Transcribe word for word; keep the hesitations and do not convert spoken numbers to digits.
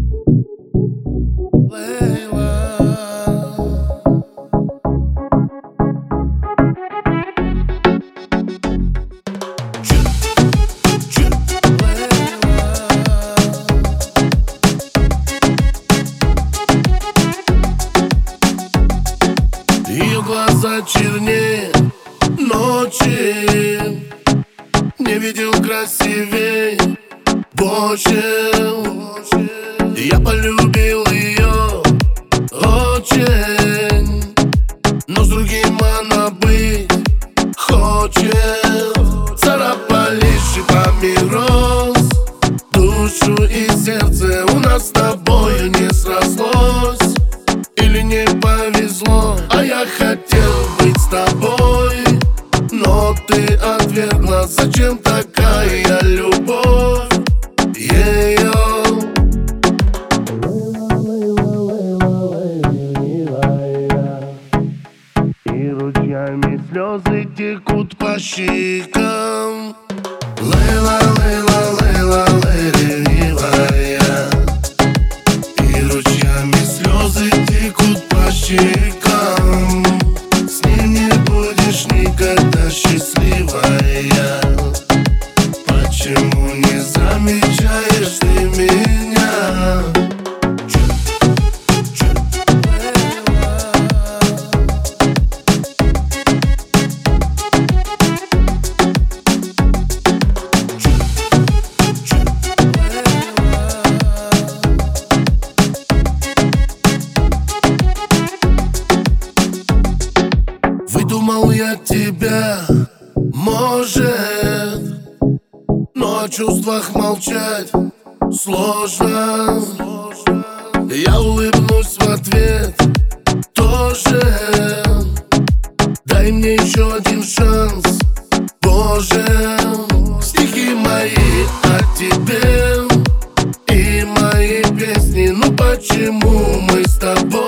Ее глаза чернее ночи, не видел красивей больше. Я полюбил ее очень, но с другим она быть хочет. Царапали шипами роз душу и сердце. У нас с тобою не срослось или не повезло. А я хотел быть с тобой, но ты отвергла. Зачем такая любовь? Ее и ручьями слезы текут по щекам. Лейла, Лейла, Лейла, ревнивая. И ручьями слезы текут по щекам. С ним не будешь никогда счастливая. Почему не замечаешь ты меня? Выдумал я тебя, может, но о чувствах молчать сложно. Я улыбнусь в ответ тоже. Дай мне еще один шанс, Боже. Стихи мои о тебе и мои песни. Ну почему мы с тобой